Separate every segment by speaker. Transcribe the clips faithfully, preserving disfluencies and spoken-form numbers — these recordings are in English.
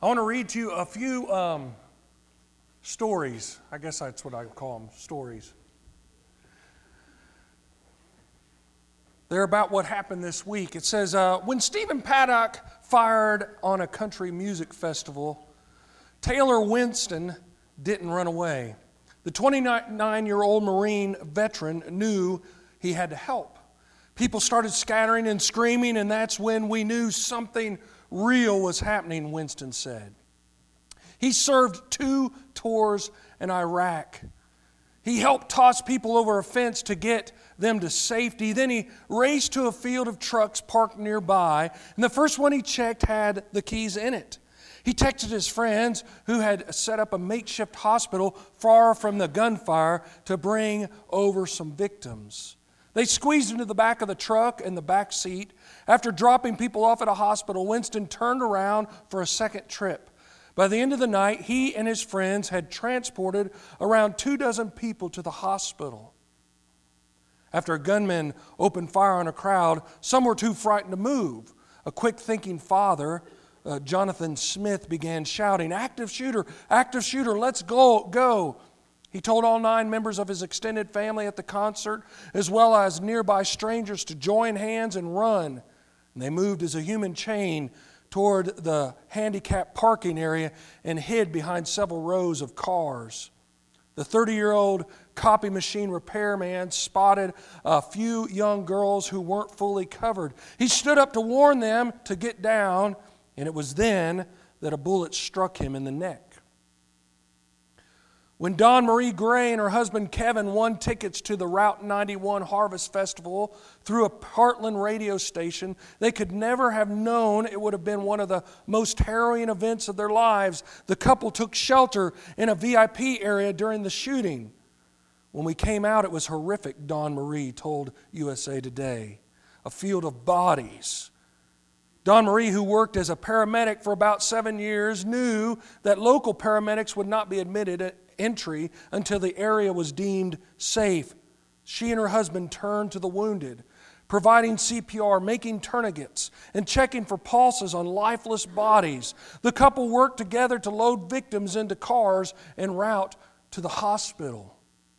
Speaker 1: I want to read to you a few um, stories. I guess that's what I call them, stories. They're about what happened this week. It says, uh, when Stephen Paddock fired on a country music festival, Taylor Winston didn't run away. The twenty-nine-year-old Marine veteran knew he had to help. People started scattering and screaming, and that's when we knew something real was happening, Winston said. He served two tours in Iraq. He helped toss people over a fence to get them to safety. Then he raced to a field of trucks parked nearby, and the first one he checked had the keys in it. He texted his friends who had set up a makeshift hospital far from the gunfire to bring over some victims. They squeezed into the back of the truck and the back seat. After dropping people off at a hospital, Winston turned around for a second trip. By the end of the night, he and his friends had transported around two dozen people to the hospital. After a gunman opened fire on a crowd, some were too frightened to move. A quick-thinking father, uh, Jonathan Smith, began shouting, "Active shooter, active shooter, let's go, go." He told all nine members of his extended family at the concert, as well as nearby strangers, to join hands and run. And they moved as a human chain toward the handicapped parking area and hid behind several rows of cars. The thirty-year-old copy machine repairman spotted a few young girls who weren't fully covered. He stood up to warn them to get down, and it was then that a bullet struck him in the neck. When Dawn Marie Gray and her husband Kevin won tickets to the Route ninety-one Harvest Festival through a Heartland radio station, they could never have known it would have been one of the most harrowing events of their lives. The couple took shelter in a V I P area during the shooting. When we came out, it was horrific, Dawn Marie told U S A Today. A field of bodies. Dawn Marie, who worked as a paramedic for about seven years, knew that local paramedics would not be admitted at entry until the area was deemed safe. She and her husband turned to the wounded, providing C P R, making tourniquets, and checking for pulses on lifeless bodies. The couple worked together to load victims into cars en route to the hospital.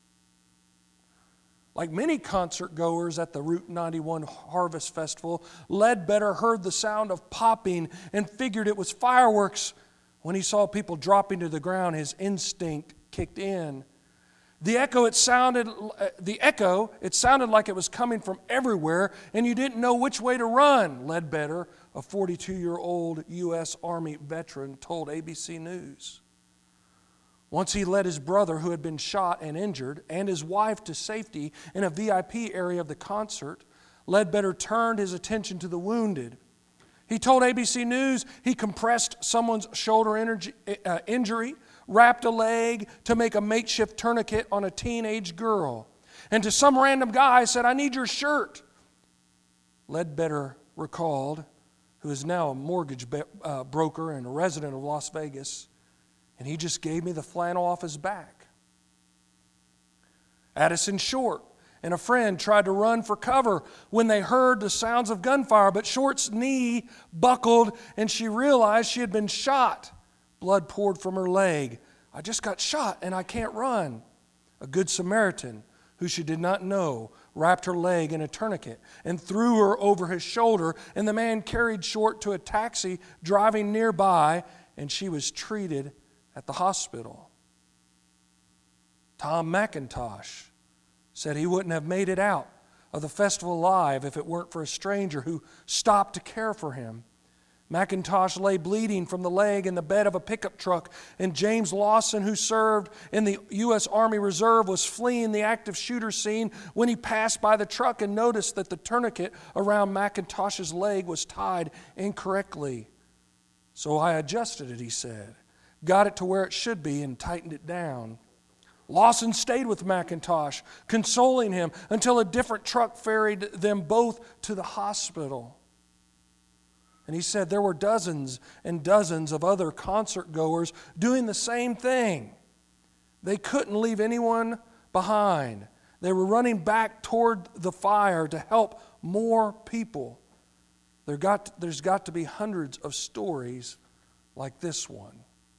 Speaker 1: Like many concert goers at the Route ninety-one Harvest Festival, Ledbetter heard the sound of popping and figured it was fireworks. When he saw people dropping to the ground, his instinct kicked in. The echo, it sounded, the echo, it sounded like it was coming from everywhere, and you didn't know which way to run, Ledbetter, a forty-two-year-old U S Army veteran, told A B C News. Once he led his brother, who had been shot and injured, and his wife to safety in a V I P area of the concert, Ledbetter turned his attention to the wounded. He told A B C News he compressed someone's shoulder energy, uh, injury, wrapped a leg to make a makeshift tourniquet on a teenage girl, and to some random guy said, "I need your shirt." Ledbetter recalled, who is now a mortgage be- uh, broker and a resident of Las Vegas, and he just gave me the flannel off his back. Addison Short and a friend tried to run for cover when they heard the sounds of gunfire, but Short's knee buckled and she realized she had been shot. Blood poured from her leg. "I just got shot and I can't run." A good Samaritan, who she did not know, wrapped her leg in a tourniquet and threw her over his shoulder, and the man carried Short to a taxi driving nearby, and she was treated at the hospital. Tom McIntosh said he wouldn't have made it out of the festival alive if it weren't for a stranger who stopped to care for him. McIntosh lay bleeding from the leg in the bed of a pickup truck, and James Lawson, who served in the U S Army Reserve, was fleeing the active shooter scene when he passed by the truck and noticed that the tourniquet around McIntosh's leg was tied incorrectly. "So I adjusted it," he said, "got it to where it should be and tightened it down." Lawson stayed with McIntosh, consoling him until a different truck ferried them both to the hospital. And he said there were dozens and dozens of other concert goers doing the same thing. They couldn't leave anyone behind. They were running back toward the fire to help more people. There got, there's got to be hundreds of stories like this one.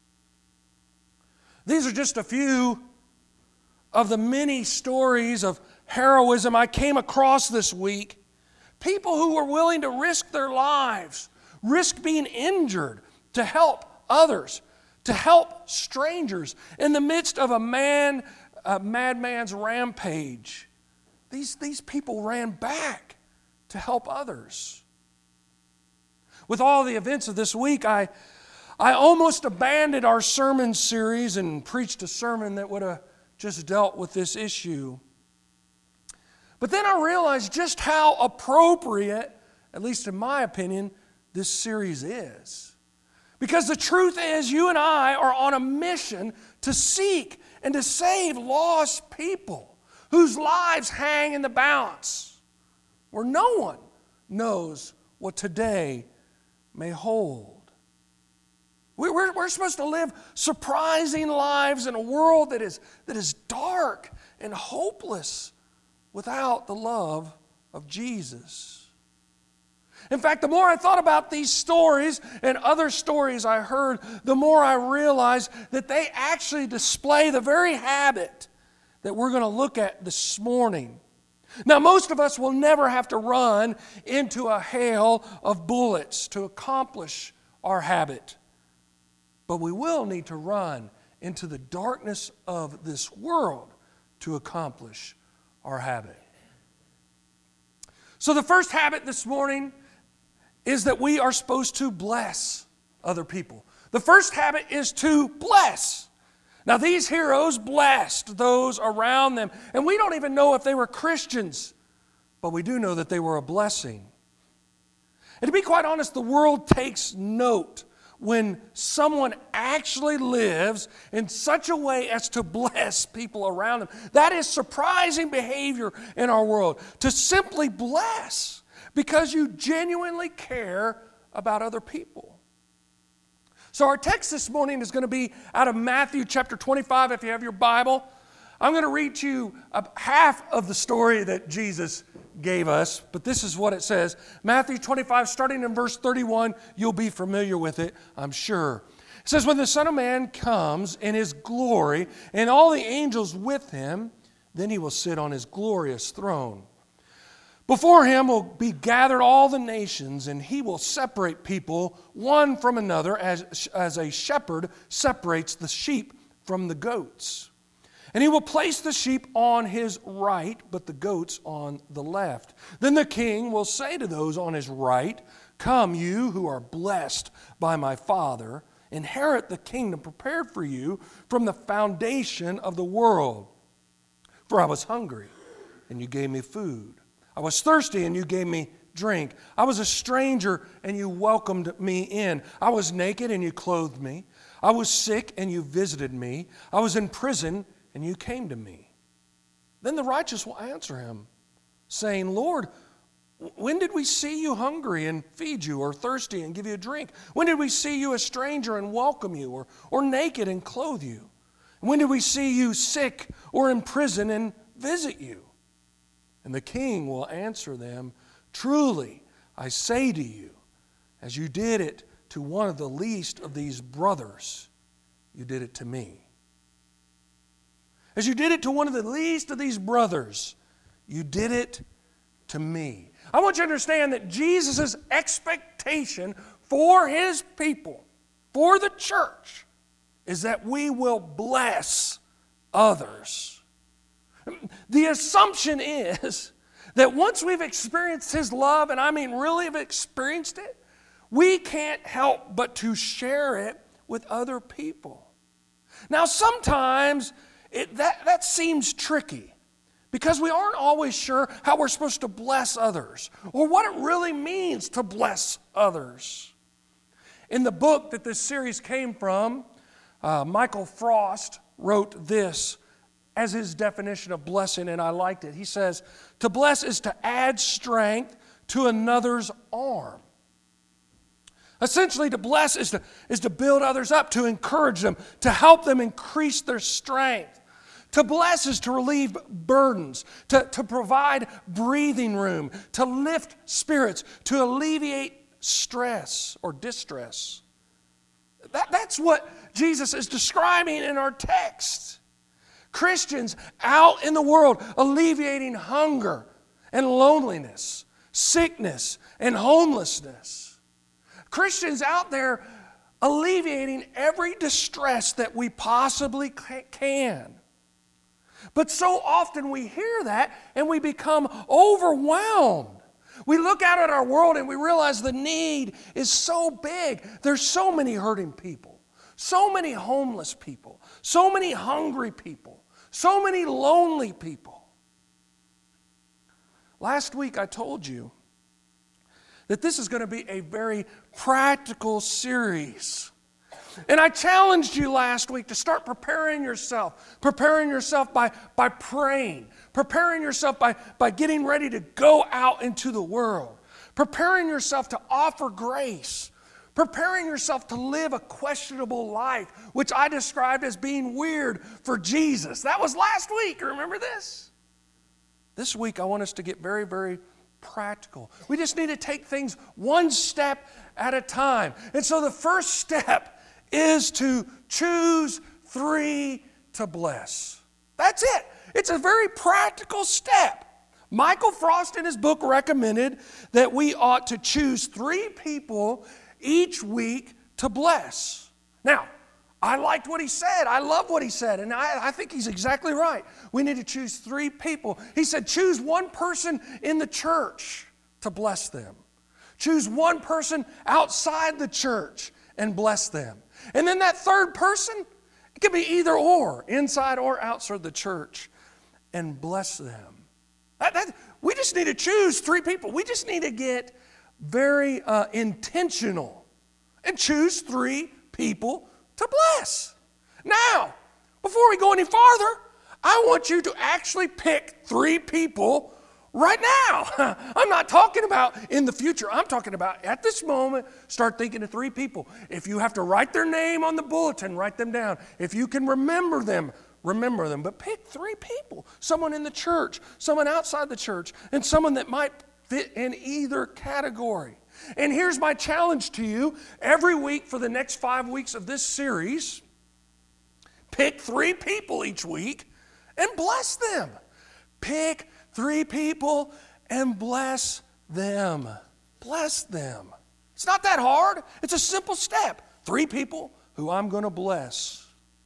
Speaker 1: These are just a few of the many stories of heroism I came across this week. People who were willing to risk their lives, risk being injured to help others, to help strangers in the midst of a man, a madman's rampage. These, these people ran back to help others. With all the events of this week, I, I almost abandoned our sermon series and preached a sermon that would have just dealt with this issue. But then I realized just how appropriate, at least in my opinion, this series is. Because the truth is, you and I are on a mission to seek and to save lost people whose lives hang in the balance, where no one knows what today may hold. We're, we're supposed to live surprising lives in a world that is, that is dark and hopeless without the love of Jesus. In fact, the more I thought about these stories and other stories I heard, the more I realized that they actually display the very habit that we're going to look at this morning. Now, most of us will never have to run into a hail of bullets to accomplish our habit. But we will need to run into the darkness of this world to accomplish our habit. So the first habit this morning is that we are supposed to bless other people. The first habit is to bless. Now, these heroes blessed those around them, and we don't even know if they were Christians, but we do know that they were a blessing. And to be quite honest, the world takes note when someone actually lives in such a way as to bless people around them. That is surprising behavior in our world, to simply bless because you genuinely care about other people. So our text this morning is going to be out of Matthew chapter twenty-five, if you have your Bible. I'm going to read to you half of the story that Jesus gave us, but this is what it says. Matthew twenty-five, starting in verse thirty-one, you'll be familiar with it, I'm sure. It says, when the Son of Man comes in His glory and all the angels with Him, then He will sit on His glorious throne. Before Him will be gathered all the nations, and He will separate people one from another as, as a shepherd separates the sheep from the goats. And He will place the sheep on His right, but the goats on the left. Then the King will say to those on His right, come, you who are blessed by my Father, inherit the kingdom prepared for you from the foundation of the world. For I was hungry, and you gave me food. I was thirsty, and you gave me drink. I was a stranger, and you welcomed me in. I was naked, and you clothed me. I was sick, and you visited me. I was in prison, and you came to me. Then the righteous will answer Him, saying, Lord, when did we see you hungry and feed you, or thirsty and give you a drink? When did we see you a stranger and welcome you, or, or naked and clothe you? When did we see you sick or in prison and visit you? And the King will answer them, truly, I say to you, as you did it to one of the least of these brothers, you did it to me. As you did it to one of the least of these brothers, you did it to me. I want you to understand that Jesus' expectation for His people, for the church, is that we will bless others. The assumption is that once we've experienced His love, and I mean really have experienced it, we can't help but to share it with other people. Now sometimes it, that, that seems tricky because we aren't always sure how we're supposed to bless others or what it really means to bless others. In the book that this series came from, uh, Michael Frost wrote this as his definition of blessing, and I liked it. He says, to bless is to add strength to another's arm. Essentially, to bless is to, is to build others up, to encourage them, to help them increase their strength. To bless is to relieve burdens, to, to provide breathing room, to lift spirits, to alleviate stress or distress. That, that's what Jesus is describing in our text. Christians out in the world alleviating hunger and loneliness, sickness and homelessness. Christians out there alleviating every distress that we possibly can. But so often we hear that and we become overwhelmed. We look out at our world and we realize the need is so big. There's so many hurting people, so many homeless people, so many hungry people, so many lonely people. Last week I told you that this is going to be a very practical series. And I challenged you last week to start preparing yourself, preparing yourself by, by praying, preparing yourself by, by getting ready to go out into the world, preparing yourself to offer grace, preparing yourself to live a questionable life, which I described as being weird for Jesus. That was last week. Remember this? This week I want us to get very, very practical. We just need to take things one step at a time. And so the first step is to choose three to bless. That's it. It's a very practical step. Michael Frost in his book recommended that we ought to choose three people each week to bless. Now, I liked what he said. I love what he said, and I, I think he's exactly right. We need to choose three people. He said, choose one person in the church to bless them. Choose one person outside the church and bless them. And then that third person, it can be either or, inside or outside the church, and bless them. That, that, we just need to choose three people. We just need to get very uh, intentional and choose three people to bless. Now, before we go any farther, I want you to actually pick three people right now. I'm not talking about in the future. I'm talking about at this moment, start thinking of three people. If you have to write their name on the bulletin, write them down. If you can remember them, remember them. But pick three people. Someone in the church, someone outside the church, and someone that might fit in either category. And here's my challenge to you. Every week for the next five weeks of this series, pick three people each week and bless them. Pick three people and bless them. Bless them. It's not that hard. It's a simple step. Three people who I'm going to bless.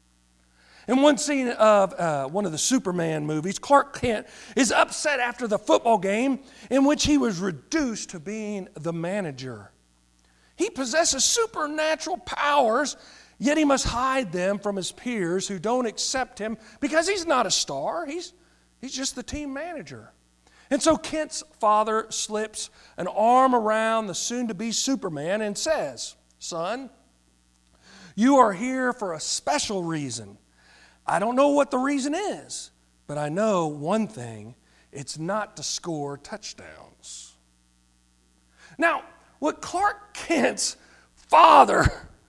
Speaker 1: In one scene of uh, one of the Superman movies, Clark Kent is upset after the football game in which he was reduced to being the manager. He possesses supernatural powers, yet he must hide them from his peers who don't accept him because he's not a star. He's, he's just the team manager. And so Kent's father slips an arm around the soon-to-be Superman and says, "Son, you are here for a special reason. I don't know what the reason is, but I know one thing. It's not to score touchdowns." Now, what Clark Kent's father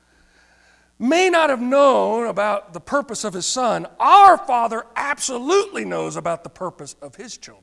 Speaker 1: may not have known about the purpose of his son, our Father absolutely knows about the purpose of his children.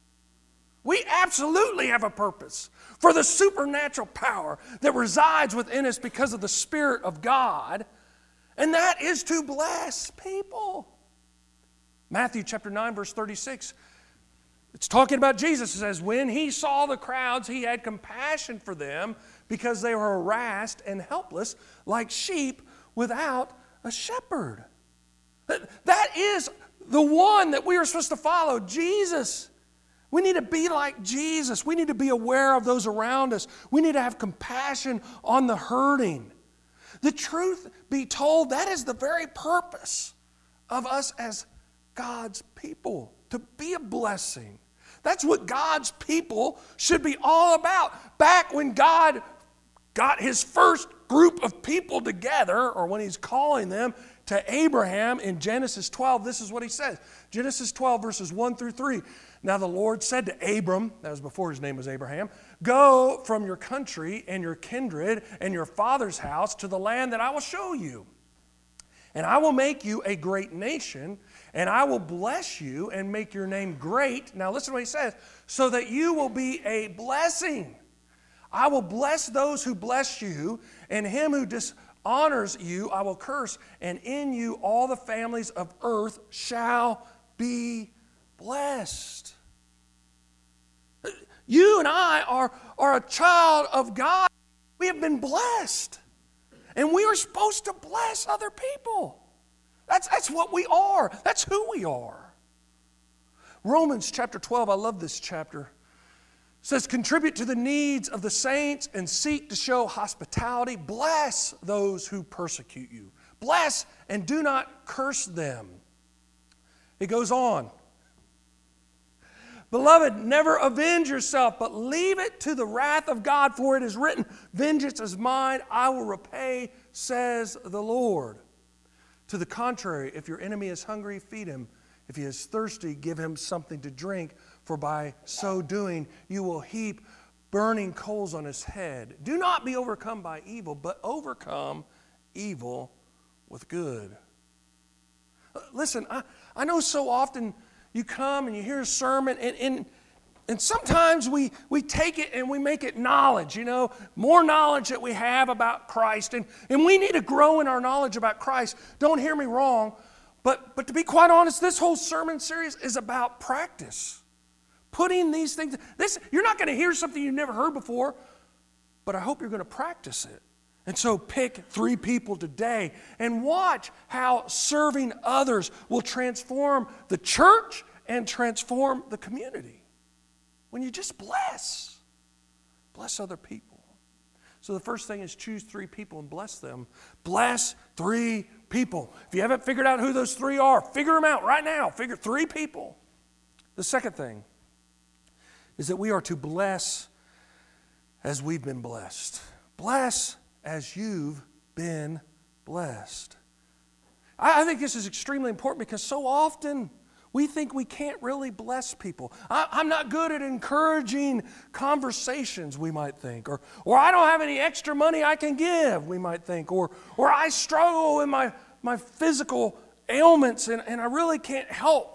Speaker 1: We absolutely have a purpose for the supernatural power that resides within us because of the Spirit of God, and that is to bless people. Matthew chapter nine, verse thirty-six, it's talking about Jesus. It says, when he saw the crowds, he had compassion for them because they were harassed and helpless like sheep without a shepherd. That is the one that we are supposed to follow, Jesus. We need to be like Jesus. We need to be aware of those around us. We need to have compassion on the hurting. The truth be told, that is the very purpose of us as God's people, to be a blessing. That's what God's people should be all about. Back when God got his first group of people together, or when he's calling them to Abraham in Genesis twelve, this is what he says. Genesis twelve, verses one through three. Now the Lord said to Abram, that was before his name was Abraham, "Go from your country and your kindred and your father's house to the land that I will show you. And I will make you a great nation, and I will bless you and make your name great." Now listen to what he says. "So that you will be a blessing. I will bless those who bless you, and him who dis- honors you, I will curse, and in you all the families of earth shall be blessed. You and I are, are a child of God. We have been blessed. And we are supposed to bless other people. That's, that's what we are. That's who we are. Romans chapter twelve, I love this chapter, says, contribute to the needs of the saints and seek to show hospitality. Bless those who persecute you. Bless and do not curse them. It goes on. Beloved, never avenge yourself, but leave it to the wrath of God, for it is written, vengeance is mine, I will repay, says the Lord. To the contrary, if your enemy is hungry, feed him. If he is thirsty, give him something to drink, for by so doing you will heap burning coals on his head. Do not be overcome by evil, but overcome evil with good. Listen, I, I know so often you come and you hear a sermon, and, and, and sometimes we, we take it and we make it knowledge, you know, more knowledge that we have about Christ. And, and we need to grow in our knowledge about Christ. Don't hear me wrong, but, but to be quite honest, this whole sermon series is about practice. Putting these things, this, you're not going to hear something you've never heard before, but I hope you're going to practice it. And so pick three people today and watch how serving others will transform the church and transform the community. When you just bless, bless other people. So the first thing is choose three people and bless them. Bless three people. If you haven't figured out who those three are, figure them out right now. Figure three people. The second thing is that we are to bless as we've been blessed. Bless as you've been blessed. I think this is extremely important because so often we think we can't really bless people. I, I'm not good at encouraging conversations, we might think. Or, or I don't have any extra money I can give, we might think. Or, or I struggle with my, my physical ailments and, and I really can't help.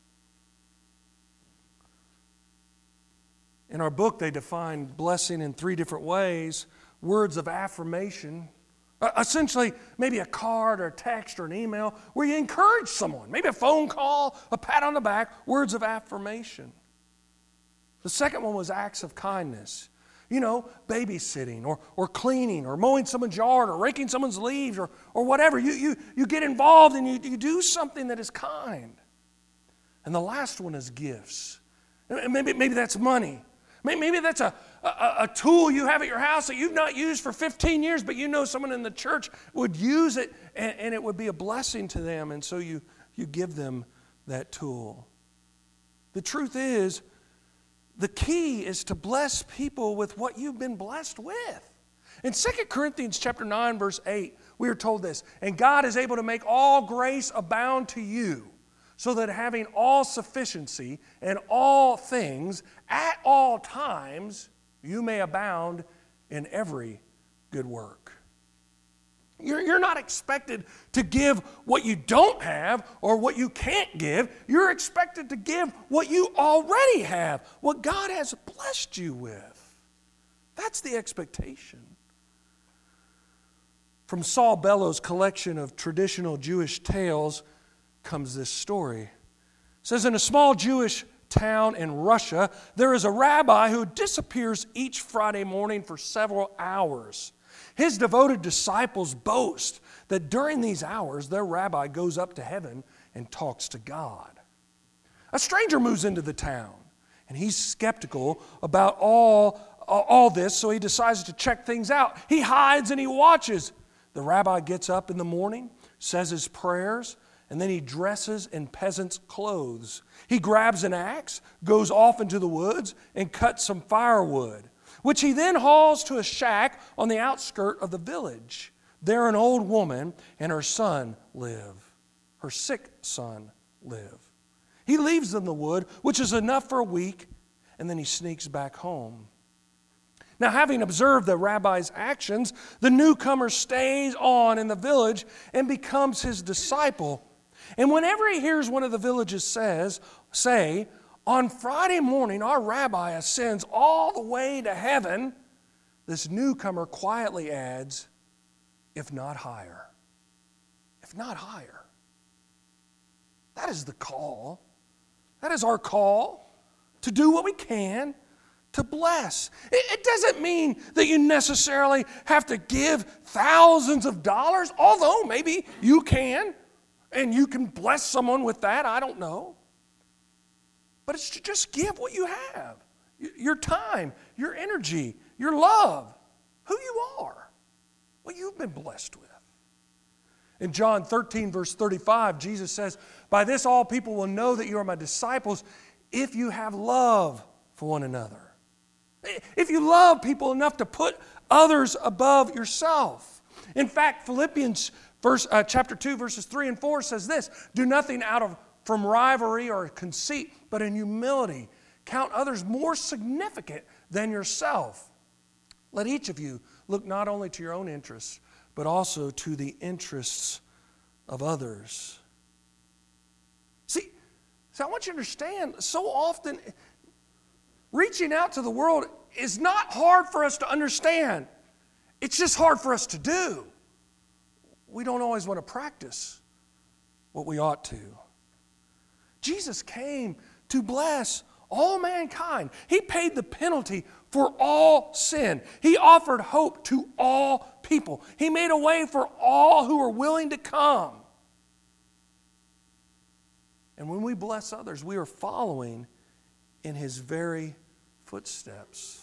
Speaker 1: In our book, they define blessing in three different ways. Words of affirmation, uh, essentially maybe a card or a text or an email where you encourage someone, maybe a phone call, a pat on the back, words of affirmation. The second one was acts of kindness, you know, babysitting or, or cleaning or mowing someone's yard or raking someone's leaves or, or whatever. You, you, you get involved and you, you do something that is kind. And the last one is gifts. Maybe, maybe that's money. Maybe that's a, a, a tool you have at your house that you've not used for fifteen years, but you know someone in the church would use it and, and it would be a blessing to them, and so you, you give them that tool. The truth is, the key is to bless people with what you've been blessed with. In Second Corinthians chapter nine, verse eight, we are told this, and God is able to make all grace abound to you, so that having all sufficiency in all things at all times, you may abound in every good work. You're, you're not expected to give what you don't have or what you can't give. You're expected to give what you already have, what God has blessed you with. That's the expectation. From Saul Bellow's collection of traditional Jewish tales comes this story. It says, in a small Jewish town in Russia, there is a rabbi who disappears each Friday morning for several hours. His devoted disciples boast that during these hours, their rabbi goes up to heaven and talks to God. A stranger moves into the town, and he's skeptical about all, all this, so he decides to check things out. He hides and he watches. The rabbi gets up in the morning, says his prayers, and then he dresses in peasant's clothes. He grabs an axe, goes off into the woods, and cuts some firewood, which he then hauls to a shack on the outskirt of the village. There an old woman and her son live. Her sick son live. He leaves them the wood, which is enough for a week, and then he sneaks back home. Now, having observed the rabbi's actions, the newcomer stays on in the village and becomes his disciple. And whenever he hears one of the villages says, say, on Friday morning our rabbi ascends all the way to heaven, this newcomer quietly adds, if not higher. If not higher. That is the call. That is our call to do what we can to bless. It, it doesn't mean that you necessarily have to give thousands of dollars, although maybe you can, and you can bless someone with that, I don't know. But it's to just give what you have. Your time, your energy, your love, who you are, what you've been blessed with. In John thirteen, verse thirty-five, Jesus says, "By this all people will know that you are my disciples if you have love for one another." If you love people enough to put others above yourself. In fact, Philippians verse, uh, chapter two, verses three and four says this, "Do nothing out of from rivalry or conceit, but in humility count others more significant than yourself. Let each of you look not only to your own interests, but also to the interests of others." See, so I want you to understand, so often reaching out to the world is not hard for us to understand. It's just hard for us to do. We don't always want to practice what we ought to. Jesus came to bless all mankind. He paid the penalty for all sin. He offered hope to all people. He made a way for all who are willing to come. And when we bless others, we are following in His very footsteps.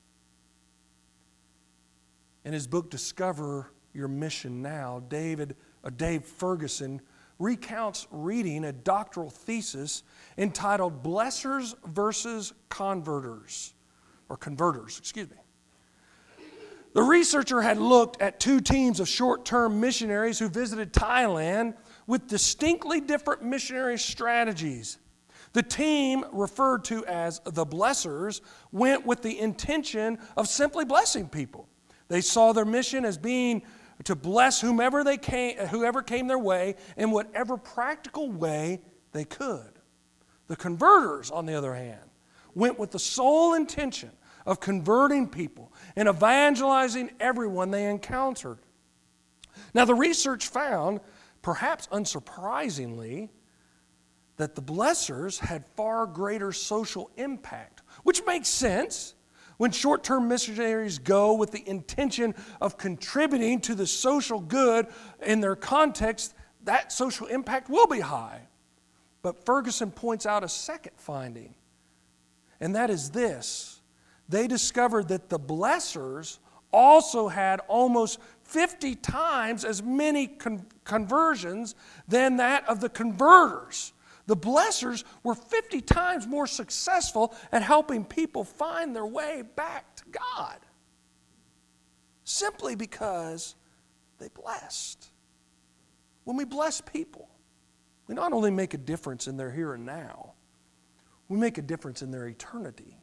Speaker 1: In his book, Discover Your Mission Now, David, uh, Dave Ferguson recounts reading a doctoral thesis entitled Blessers versus Converters, or Converters, excuse me. The researcher had looked at two teams of short-term missionaries who visited Thailand with distinctly different missionary strategies. The team, referred to as the Blessers, went with the intention of simply blessing people. They saw their mission as being to bless whomever they came, whoever came their way in whatever practical way they could. The Converters, on the other hand, went with the sole intention of converting people and evangelizing everyone they encountered. Now, the research found, perhaps unsurprisingly, that the Blessers had far greater social impact, which makes sense. When short-term missionaries go with the intention of contributing to the social good in their context, that social impact will be high. But Ferguson points out a second finding, and that is this. They discovered that the Blessers also had almost fifty times as many con- conversions than that of the Converters. The Blessers were fifty times more successful at helping people find their way back to God, simply because they blessed. When we bless people, we not only make a difference in their here and now, we make a difference in their eternity.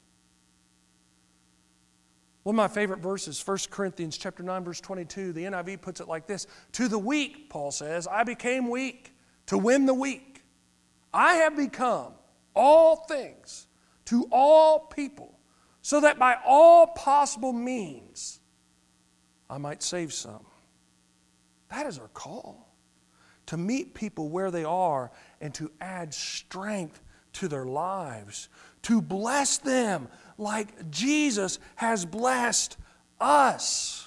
Speaker 1: One of my favorite verses, First Corinthians chapter nine, verse twenty-two, the N I V puts it like this: "To the weak," Paul says, "I became weak to win the weak. I have become all things to all people, so that by all possible means I might save some." That is our call, to meet people where they are and to add strength to their lives, to bless them like Jesus has blessed us.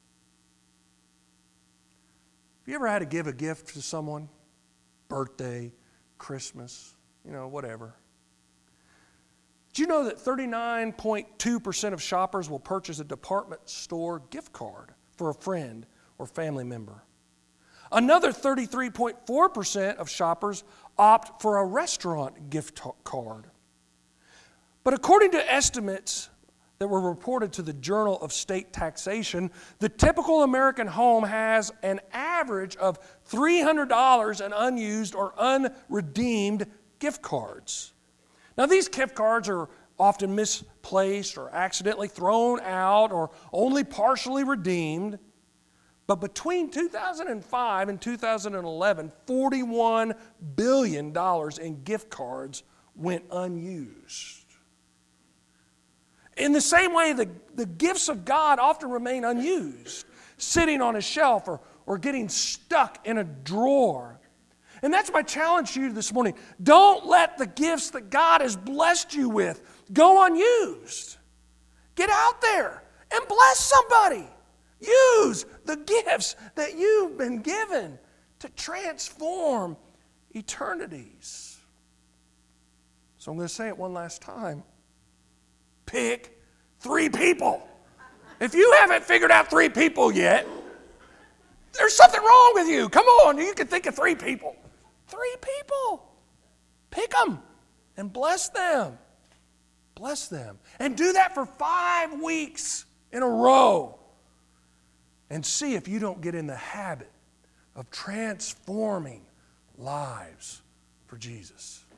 Speaker 1: Have you ever had to give a gift to someone? Birthday, Christmas, you know, whatever. Did you know that thirty-nine point two percent of shoppers will purchase a department store gift card for a friend or family member? Another thirty-three point four percent of shoppers opt for a restaurant gift card. But according to estimates that were reported to the Journal of State Taxation, the typical American home has an average of three hundred dollars in unused or unredeemed gift cards. Now, these gift cards are often misplaced or accidentally thrown out or only partially redeemed. But between two thousand five and two thousand eleven, forty-one billion dollars in gift cards went unused. In the same way, the, the gifts of God often remain unused. sitting on a shelf or, or getting stuck in a drawer. And that's my challenge to you this morning. Don't let the gifts that God has blessed you with go unused. Get out there and bless somebody. Use the gifts that you've been given to transform eternities. So I'm going to say it one last time. Pick three people. If you haven't figured out three people yet, there's something wrong with you. Come on, you can think of three people. Three people. Pick them and bless them. Bless them. And do that for five weeks in a row. And see if you don't get in the habit of transforming lives for Jesus.